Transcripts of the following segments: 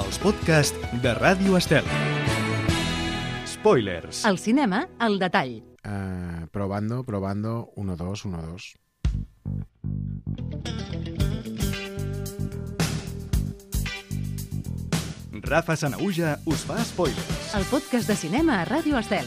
els podcasts de Ràdio Estel. Spoilers. El cinema al detall. Probando, 1, 2, 1, 2. Rafa Sanahuja us fa spoilers. El podcast de cinema a Ràdio Estel.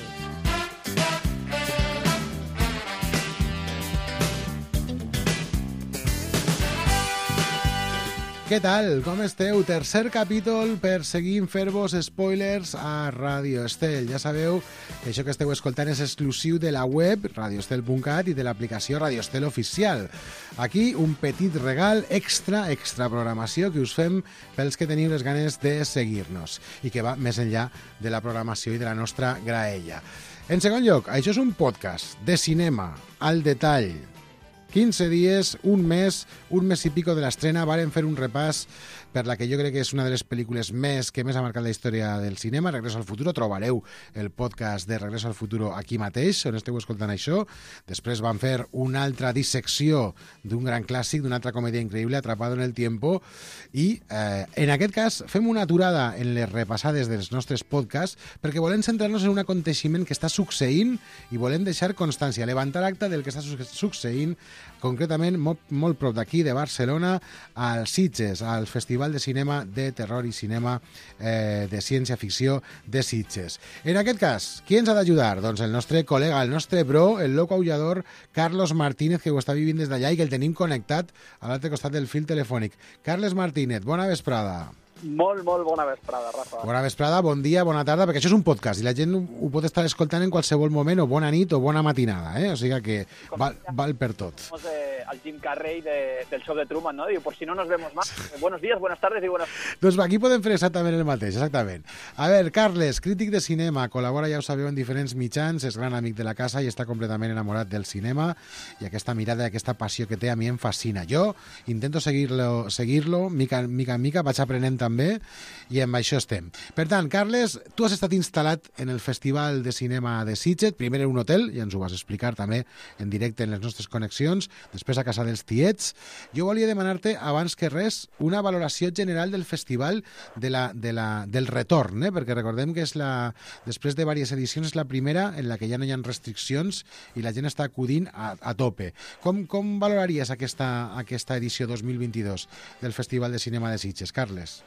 Què tal? Com esteu? Tercer capítol per seguir fer-vos spoilers a Ràdio Estel. Ja sabeu que això que esteu escoltant és exclusiu de la web radioestel.cat i de l'aplicació Radio Estel Oficial. Aquí un petit regal extra programació que us fem pels que teniu les ganes de seguir-nos i que va més enllà de la programació i de la nostra graella. En segon lloc, això és un podcast de cinema al detall. 15 dies, un mes i pico de l'estrena, varen fer un repàs per la que jo crec que és una de les pel·lícules que més ha marcat la història del cinema, Regreso al Futuro. Trobareu el podcast de Regreso al Futuro aquí mateix, on esteu escoltant això. Després van fer una altra dissecció d'un gran clàssic, d'una altra comèdia increïble, Atrapado en el tiempo, i en aquest cas fem una aturada en les repassades dels nostres podcasts perquè volem centrar-nos en un aconteixement que està succeint i volem deixar constància, levantar acta del que està succeint, concretament molt prop d'aquí, de Barcelona, als Sitges, al Festival de Cinema de Terror i Cinema de Ciència-Ficció de Sitges. En aquest cas, qui ens ha d'ajudar? Doncs el nostre col·lega, el nostre bro, el loco aullador, Carlos Martínez, que ho està vivint des d'allà i que el tenim connectat a l'altre costat del fil telefònic. Carles Martínez, bona vesprada. Molt bona vesprada, Rafa. Bona vesprada, bon dia, bona tarda, perquè això és un podcast i la gent ho pot estar escoltant en qualsevol moment, o bona nit o bona matinada, O sigui que val per tot. El Jim Carrey del show de Truman, ¿no? Diu, por si no nos vemos más, buenos días, buenas tardes y buenas... Doncs aquí podem fer exactament el mateix, exactament. A veure, Carles, crític de cinema, col·labora, ja ho sabeu, en diferents mitjans, és gran amic de la casa i està completament enamorat del cinema, i aquesta mirada i aquesta passió que té a mi em fascina. Jo intento seguir-lo mica en mica, vaig aprenent també, i amb això estem. Per tant, Carles, tu has estat instal·lat en el Festival de Cinema de Sitges, primer en un hotel, ja ens ho vas explicar també en directe en les nostres connexions, després a casa dels tiets. Jo volia demanar-te, abans que res, una valoració general del festival del retorn, perquè recordem que després de diverses edicions és la primera en la que ja no hi ha restriccions i la gent està acudint a tope. Com valoraries aquesta edició 2022 del Festival de Cinema de Sitges, Carles?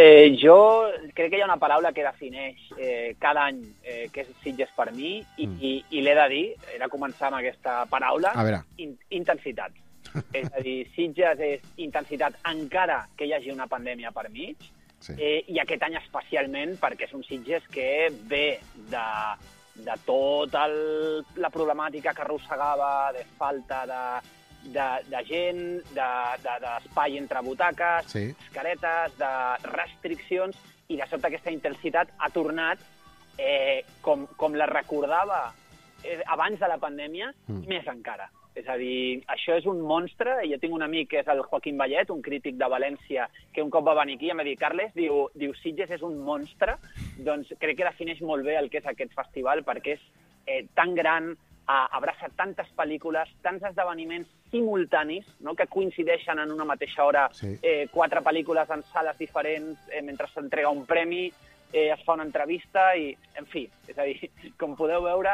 Jo crec que hi ha una paraula que defineix cada any que és Sitges per mi i l'he de dir, he de començar amb aquesta paraula, intensitat. És a dir, Sitges és intensitat encara que hi hagi una pandèmia per mig, sí. I aquest any especialment perquè és un Sitges que ve de tota la problemàtica que arrossegava, de falta de gent, d'espai entre butaques, sí. Mascaretes, de restriccions, i de sobte aquesta intensitat ha tornat com la recordava abans de la pandèmia, més encara. És a dir, això és un monstre, i jo tinc un amic que és el Joaquim Vallet, un crític de València, que un cop va venir aquí i em va dir, Carles, diu Sitges és un monstre, doncs crec que defineix molt bé el que és aquest festival, perquè és tan gran, abraça tantes pel·lícules, tants esdeveniments simultanis, no?, que coincideixen en una mateixa hora, sí. 4 pel·lícules en sales diferents, mentre s'entrega un premi, es fa una entrevista i, en fi, és a dir, com podeu veure,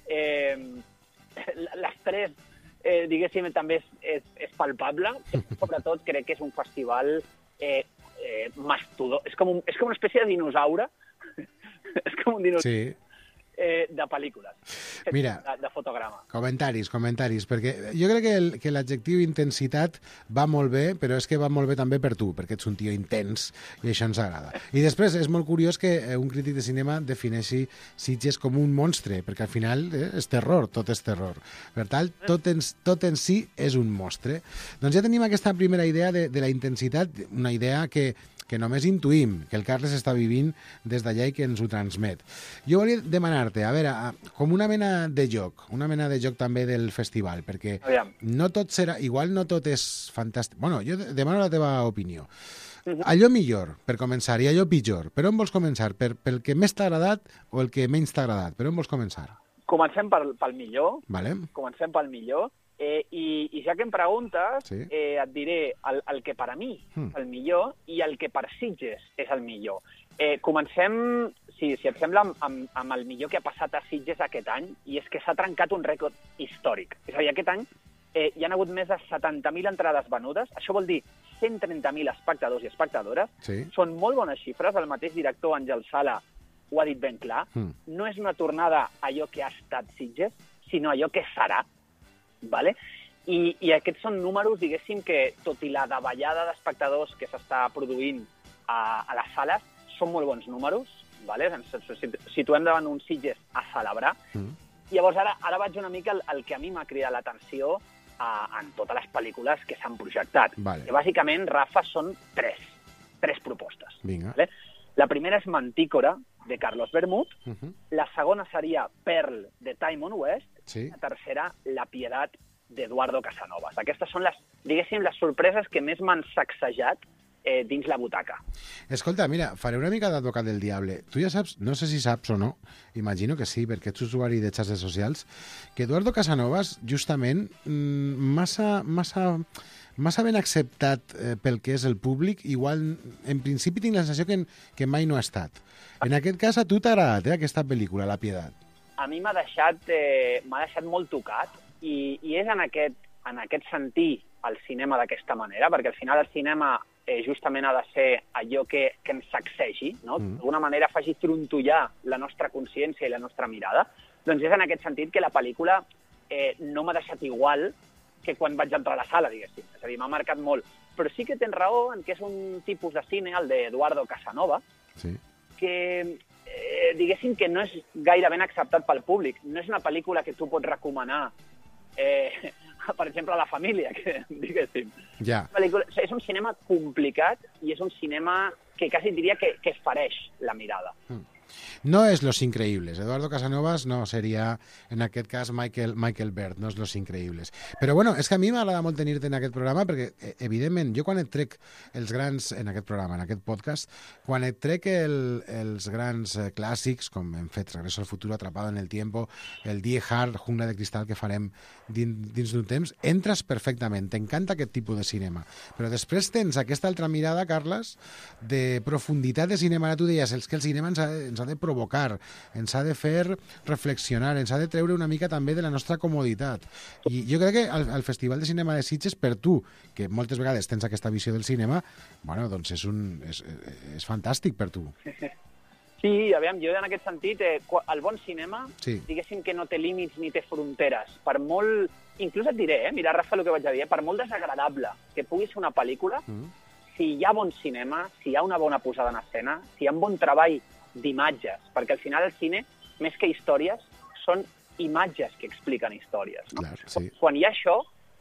l'estrès, diguéssim, també és palpable, sobretot crec que és un festival mastodó, és com una espècie de dinosaure, és com un dinosaure. Sí. De pel·lícules, mira, de fotograma. Comentaris, perquè jo crec que l'adjectiu intensitat va molt bé, però és que va molt bé també per tu, perquè ets un tio intens i això ens agrada. I després és molt curiós que un crític de cinema defineixi Sitges com un monstre, perquè al final és terror, tot és terror. Per tant, tot en si és un monstre. Doncs ja tenim aquesta primera idea de la intensitat, una idea que només intuïm, que el Carles està vivint des d'allà i que ens ho transmet. Jo volia demanar-te, a veure, com una mena de joc també del festival, perquè no tot serà, igual no tot és fantàstic. Bueno, jo demano la teva opinió. Allò millor, per començar, i allò pitjor. Per on vols començar? Pel que més t'ha agradat o el que menys t'ha agradat? Per on vols començar? Comencem pel millor. Vale. Comencem pel millor. I ja que em preguntes, et diré el que per a mi és el millor i el que per Sitges és el millor. Comencem, si et sembla, amb el millor que ha passat a Sitges aquest any, i és que s'ha trencat un rècord històric. És a dir, aquest any hi ha hagut més de 70.000 entrades venudes, això vol dir 130.000 espectadors i espectadores. Són molt bones xifres, el mateix director Àngel Sala ho ha dit ben clar. No és una tornada a allò que ha estat Sitges, sinó a allò que serà. Vale? I aquests són números, diguéssim, que tot i la davallada d'espectadors que s'està produint a les sales, són molt bons números, vale? Ens situem davant un Sitges a celebrar. Llavors, ara vaig una mica al que a mi m'ha cridat l'atenció en totes les pel·lícules que s'han projectat. Que bàsicament, Rafa, són tres propostes. Vale? La primera és Mantícora, de Carlos Bermud. La segona seria Pearl, de Timon West. La tercera, La Piedad, d'Eduardo Casanovas. Aquestes són, diguéssim, les sorpreses que més m'han sacsejat dins la butaca. Escolta, mira, faré una mica d'advocat del diable. Tu ja saps, no sé si saps o no, imagino que sí, perquè ets usuari de xarxes socials, que Eduardo Casanovas, justament, massa ben acceptat pel que és el públic, igual, en principi tinc la sensació que mai no ha estat. En aquest cas, a tu t'ha agradat, aquesta pel·lícula, La Piedad? A mi m'ha deixat molt tocat, i és en aquest sentir el cinema d'aquesta manera, perquè al final el cinema justament ha de ser allò que ens sacsegi, no? D'alguna manera faci trontollar la nostra consciència i la nostra mirada. Doncs és en aquest sentit que la pel·lícula no m'ha deixat igual que quan vaig entrar a la sala, diguéssim. És a dir, m'ha marcat molt. Però sí que tens raó en que és un tipus de cine, el d'Eduardo Casanova, que diguéssim que no és gaire ben acceptat pel públic. No és una pel·lícula que tu pots recomanar, per exemple, a la família, diguéssim. És un cinema complicat i és un cinema que quasi diria que fereix la mirada. No és Los Increíbles. Eduardo Casanovas no seria, en aquest cas, Michael Bird, no és Los Increíbles. Però, bueno, és que a mi m'agrada molt tenir-te en aquest programa perquè, evidentment, jo quan et trec els grans, en aquest programa, en aquest podcast, quan et trec els grans clàssics, com hem fet Regreso al futuro, Atrapado en el tiempo, el Die Hard, Jungla de cristal, que farem dins d'un temps, entres perfectament, t'encanta aquest tipus de cinema. Però després tens aquesta altra mirada, Carles, de profunditat de cinema. Ara tu deies, que el cinema ens ha de provocar, ens ha de fer reflexionar, ens ha de treure una mica també de la nostra comoditat. I jo crec que el Festival de Cinema de Sitges, per tu, que moltes vegades tens aquesta visió del cinema, bueno, doncs és fantàstic per tu. Sí, aviam, jo en aquest sentit, el bon cinema, diguéssim que no té límits ni té fronteres. Per molt, inclús et diré, mira, Rafa, el que vaig a dir, per molt desagradable que pugui ser una pel·lícula, si hi ha bon cinema, si hi ha una bona posada en escena, si hi ha un bon treball d'imatges, perquè al final el cine, més que històries, són imatges que expliquen històries. No? Quan hi ha això,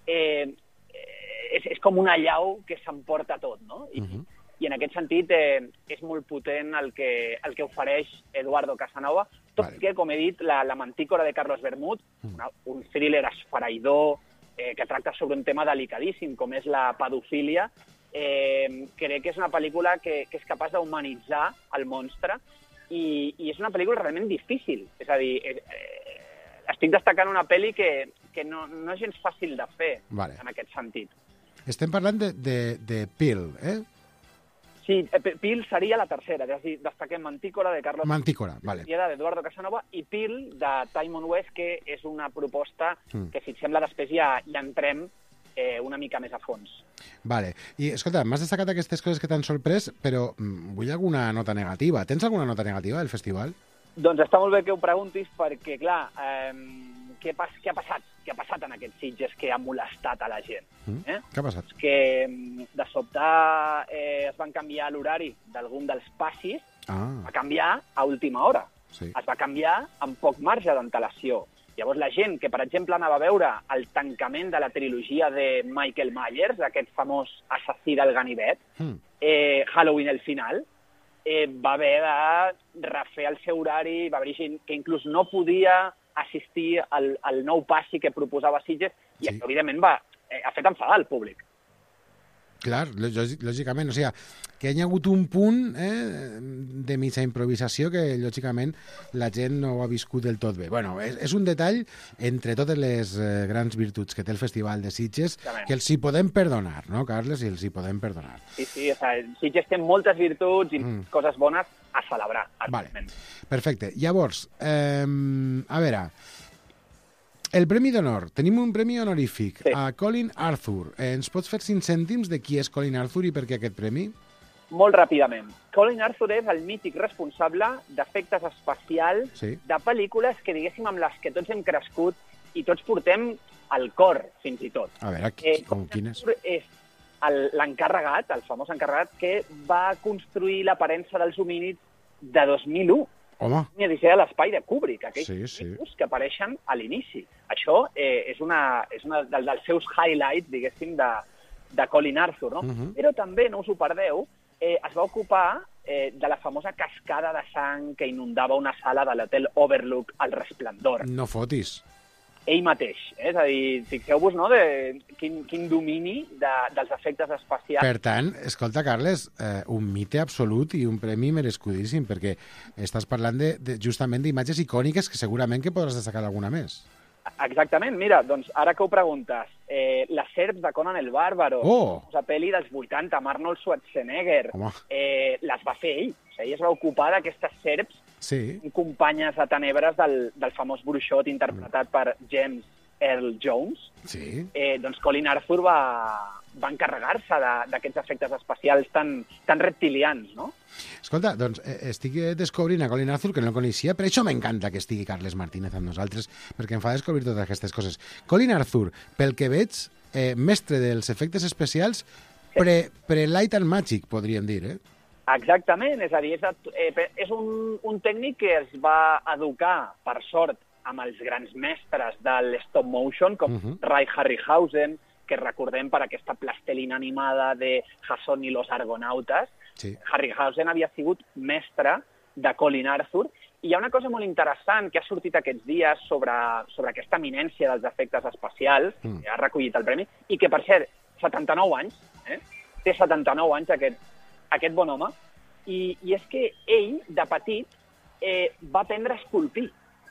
és com una allau que s'emporta tot, no? I en aquest sentit és molt potent el que ofereix Eduardo Casanova, tot que, com he dit, la Mantícora de Carlos Bermud, un thriller esfereïdor que tracta sobre un tema delicadíssim, com és la pedofília, crec que és una pel·lícula que és capaç d'humanitzar el monstre i és una pel·lícula realment difícil. És a dir, estic destacant una pel·li que no és gens fàcil de fer en aquest sentit. Estem parlant de Pearl, eh? Sí, Pearl seria la tercera, és a dir, destaquem Mantícora de Carlos d'Eduardo Casanova i Pearl de Timon West, que és una proposta que, si et sembla, després ja entrem una mica més a fons. Vale. I, escolta, m'has destacat aquestes coses que t'han sorprès, però vull alguna nota negativa. Tens alguna nota negativa del festival? Doncs està molt bé que ho preguntis, perquè, clar, què ha passat? Què ha passat en aquests Sitges que ha molestat a la gent? Què ha passat? Que de sobte es van canviar l'horari d'algun dels passis, va canviar a última hora. Es va canviar amb poc marge d'antelació. Llavors la gent que, per exemple, anava a veure el tancament de la trilogia de Michael Myers, aquest famós assassí del ganivet, Halloween el final, va haver de refer el seu horari, va haver gent que inclús no podia assistir al nou passi que proposava Sitges, i això, evidentment, ha fet enfadar el públic. Clar, lògicament, o sigui, que hi ha hagut un punt de mitja improvisació que, lògicament, la gent no ho ha viscut del tot bé. Bueno, és un detall entre totes les grans virtuts que té el Festival de Sitges que els hi podem perdonar, no, Carles? I els hi podem perdonar. Sí, o sigui, Sitges té moltes virtuts i coses bones a celebrar. Vale, perfecte. Llavors, a veure... El Premi d'Honor. Tenim un premi honorífic a Colin Arthur. Ens pots fer 5 cèntims de qui és Colin Arthur i per què aquest premi? Molt ràpidament. Colin Arthur és el mític responsable d'efectes especials de pel·lícules que, diguéssim, amb les que tots hem crescut i tots portem al cor, fins i tot. A veure, quin és? És l'encarregat, el famós encarregat, que va construir l'aparença dels homínids de 2001. Home. Una edició de l'espai de Kubrick, aquells tipus que apareixen a l'inici. Això és una dels seus highlights, diguéssim, de Colin Arthur, no? Però també, no us ho perdeu, es va ocupar de la famosa cascada de sang que inundava una sala de l'hotel Overlook al Resplendor. No fotis. Ell mateix, és a dir, fixeu-vos, no?, de quin domini dels efectes especials. Per tant, escolta, Carles, un mite absolut i un premi merescudíssim, perquè estàs parlant justament d'imatges icòniques que segurament que podràs destacar alguna més. Exactament, mira, doncs ara que ho preguntes, les serps de Conan el Bàrbaro, la pel·li dels 80 amb Arnold Schwarzenegger, les va fer ell. O sigui, ell es va ocupar d'aquestes serps companyes a tenebres del famós bruixot interpretat per James Earl Jones. Doncs Colin Arthur va encarregar-se d'aquests efectes especials tan reptilians, no? Escolta, doncs estic descobrint a Colin Arthur, que no el coneixia, per això m'encanta que estigui Carles Martínez amb nosaltres, perquè em fa descobrir totes aquestes coses. Colin Arthur, pel que veig, mestre dels efectes especials pre-light and magic, podríem dir, Exactament, és a dir, és un tècnic que es va educar, per sort, amb els grans mestres del stop motion, com Ray Harryhausen, que recordem per aquesta plastelina animada de Jason i los Argonautes. Harryhausen havia sigut mestre de Colin Arthur, i hi ha una cosa molt interessant que ha sortit aquests dies sobre aquesta eminència dels efectes especials, que ha recollit el premi, i que, per cert, 79 anys, té 79 anys aquest bon home, i és que ell, de petit, va aprendre a esculpir.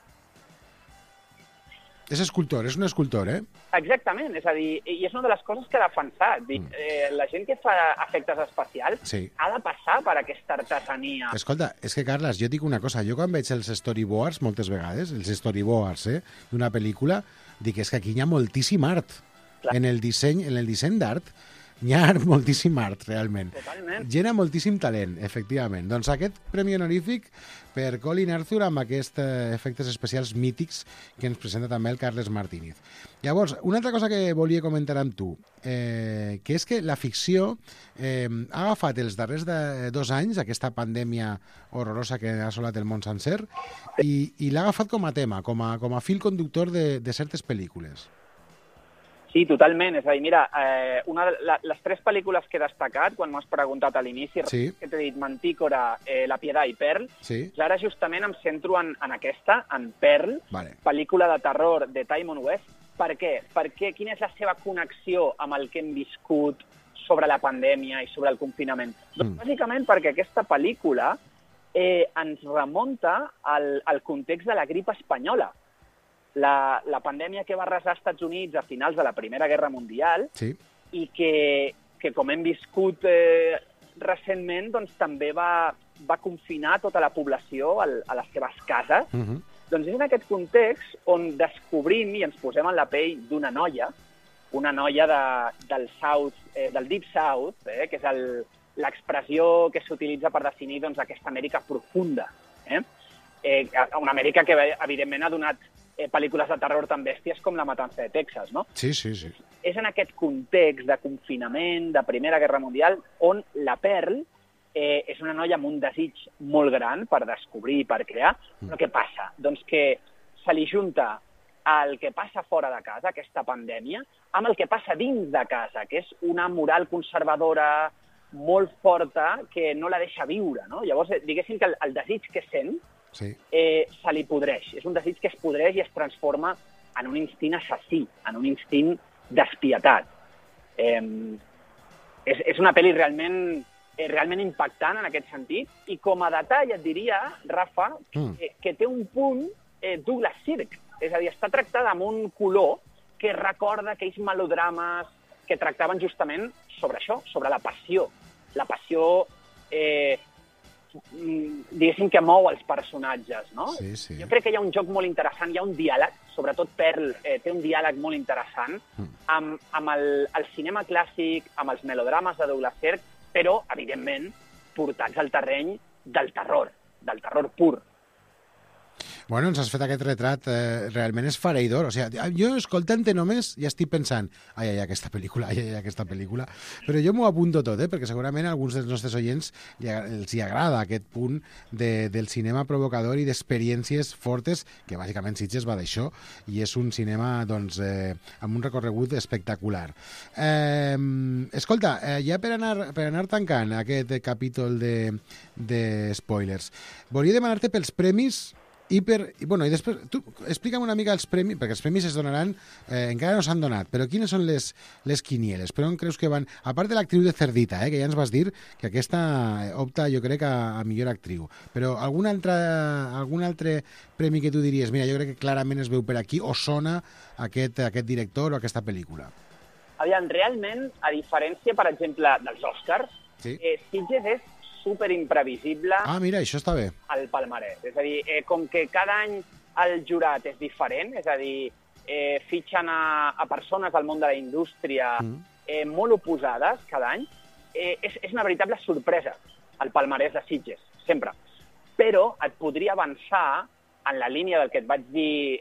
És escultor, és un escultor, Exactament, és a dir, i és una de les coses que ha defensat. La gent que fa efectes especials ha de passar per aquesta artesania. Escolta, és que, Carles, jo dic una cosa. Jo quan veig els storyboards, moltes vegades, els storyboards d'una pel·lícula, dic, és que aquí hi ha moltíssim art. En el disseny d'art, hi ha moltíssim art, realment. Totalment. Gent amb moltíssim talent, efectivament. Doncs aquest premi honorífic per Colin Arthur amb aquests efectes especials mítics que ens presenta també el Carles Martínez. Llavors, una altra cosa que volia comentar amb tu, que és que la ficció ha agafat els darrers 2 anys, aquesta pandèmia horrorosa que ha assolat el món sencer, i l'ha agafat com a tema, com a fil conductor de certes pel·lícules. Sí, totalment. És a dir, mira, les 3 pel·lícules que he destacat, quan m'has preguntat a l'inici, que t'he dit Mantícora, La Piedad i Pearl, ara justament em centro en aquesta, en Pearl, pel·lícula de terror de Timon West. Per què? Perquè quina és la seva connexió amb el que hem viscut sobre la pandèmia i sobre el confinament? Doncs bàsicament perquè aquesta pel·lícula ens remunta al context de la grip espanyola. La pandèmia que va arrasar als Estats Units a finals de la Primera Guerra Mundial i que com hem viscut recentment, doncs també va confinar tota la població a les seves cases. Doncs és en aquest context on descobrim i ens posem en la pell d'una noia del Deep South, que és l'expressió que s'utilitza per definir aquesta Amèrica profunda. Una Amèrica que, evidentment, ha donat pel·lícules de terror tan bèsties com La matança de Texas, no? Sí. És en aquest context de confinament, de Primera Guerra Mundial, on la Pearl és una noia amb un desig molt gran per descobrir i per crear, però què passa? Doncs que se li junta el que passa fora de casa, aquesta pandèmia, amb el que passa dins de casa, que és una moral conservadora molt forta que no la deixa viure, no? Llavors, diguéssim que el desig que sent se li podreix. És un desig que es podreix i es transforma en un instint assassí, en un instint despietat. És una pel·li realment impactant en aquest sentit, i com a detall et diria, Rafa, que té un punt Douglas Sirk. És a dir, està tractada amb un color que recorda aquells melodrames que tractaven justament sobre això, sobre la passió. La passió, diguéssim, que mou els personatges, no? Sí. Jo crec que hi ha un joc molt interessant, hi ha un diàleg, sobretot Pearl té un diàleg molt interessant amb el cinema clàssic, amb els melodrames de Douglas Sirk, però, evidentment, portats al terreny del terror pur. Bueno, ens has fet aquest retrat, realment és fareïdor. O sigui, jo, escoltant-te només, ja estic pensant aquesta pel·lícula, però jo m'ho apunto tot, perquè segurament a alguns dels nostres oients els hi agrada aquest punt del cinema provocador i d'experiències fortes, que bàsicament Sitges va d'això, i és un cinema, doncs, amb un recorregut espectacular. Escolta, ja per anar tancant aquest capítol de spoilers, volia demanar-te pels premis i després, tu explica'm una mica els premis, perquè els premis es donaran, encara no s'han donat, però quines són les quinieles? Per on creus que van? A part de l'actriu de Cerdita, que ja ens vas dir que aquesta opta, jo crec, a millor actriu. Però algun altre premi que tu diries, mira, jo crec que clarament es veu per aquí, o sona aquest director o aquesta pel·lícula? Aviam, realment, a diferència, per exemple, dels Oscars, Sitges és superimprevisible. Mira, això està bé. El palmarès. És a dir, com que cada any el jurat és diferent, és a dir, fitxen a persones del món de la indústria molt oposades cada any, és una veritable sorpresa el palmarès de Sitges, sempre. Però et podria avançar en la línia del que et vaig dir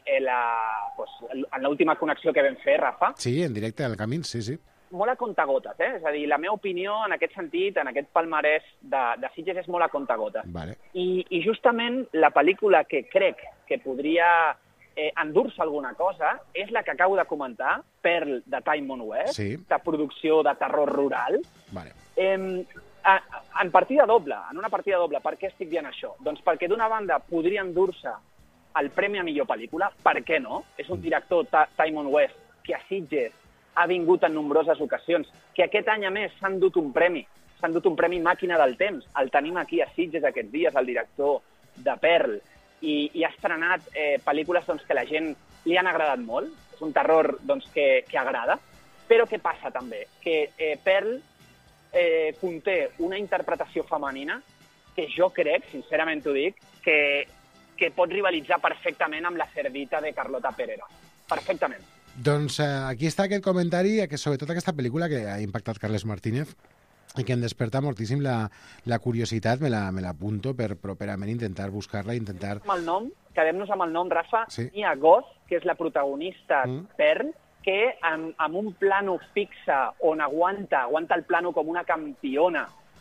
en l'última connexió que vam fer, Rafa. Sí, en directe al Camins, sí. Molt a contagotes, És a dir, la meva opinió en aquest sentit, en aquest palmarès de Sitges, és molt a contagotes. Vale. I justament la pel·lícula que crec que podria endur-se alguna cosa és la que acabo de comentar, Pearl, de Timon West, de producció de terror rural. Vale. En partida doble, en una partida doble. Per què estic dient això? Doncs perquè d'una banda podria endur-se el Premi a Millor Pel·lícula, per què no? És un director, Timon West, que a Sitges ha vingut en nombroses ocasions, que aquest any, a més, s'han dut un premi Màquina del Temps. El tenim aquí a Sitges aquests dies, el director de Pearl, i ha estrenat pel·lícules que la gent li han agradat molt. És un terror que agrada. Però què passa també? Que Pearl conté una interpretació femenina que jo crec, sincerament t'ho dic, que pot rivalitzar perfectament amb la Cerdita de Carlota Perera. Perfectament. Doncs aquí està aquest comentari, sobretot aquesta pel·lícula que ha impactat Carles Martínez i que em desperta moltíssim la curiositat, me l'apunto per properament intentar buscar-la, Quedem-nos amb el nom, Rafa. Mia Goth, que és la protagonista Pearl, que amb un plano fixe on aguanta el plano com una campiona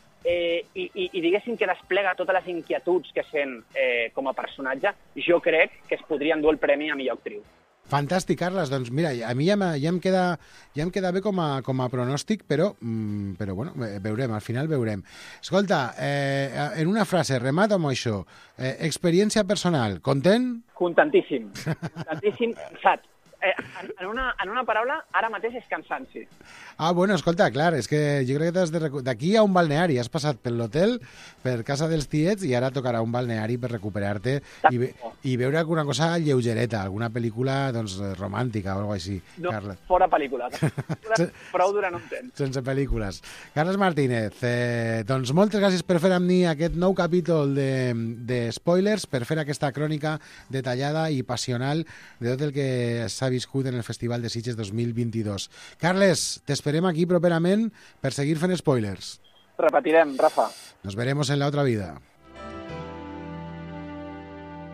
i diguéssim que desplega totes les inquietuds que sent com a personatge, jo crec que es podria endur el premi a millor actriu. Fantàstic, Carles. Doncs mira, a mi ja em queda bé com a pronòstic, però bueno, veurem, al final veurem. Escolta, en una frase, remato amb això. Experiència personal, content? Contentíssim, cansat. En una paraula, ara mateix és cansanci. Bueno, escolta, clar, és que jo crec que d'aquí a un balneari. Has passat per l'hotel, per casa dels tiets, i ara tocarà un balneari per recuperar-te i veure alguna cosa lleugereta, alguna pel·lícula romàntica o alguna cosa així. No, Carles. Fora pel·lícules. Prou durant un temps. Sense pel·lícules. Carles Martínez, doncs moltes gràcies per fer amb mi aquest nou capítol de Spoilers, per fer aquesta crònica detallada i passional de tot el que s'ha viscut en el Festival de Sitges 2022. Carles, t'esperem aquí properament per seguir fent spoilers. Repetirem, Rafa. Nos veremos en la otra vida.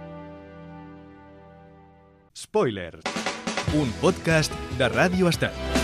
Spoilers, un podcast de Ràdio Estel.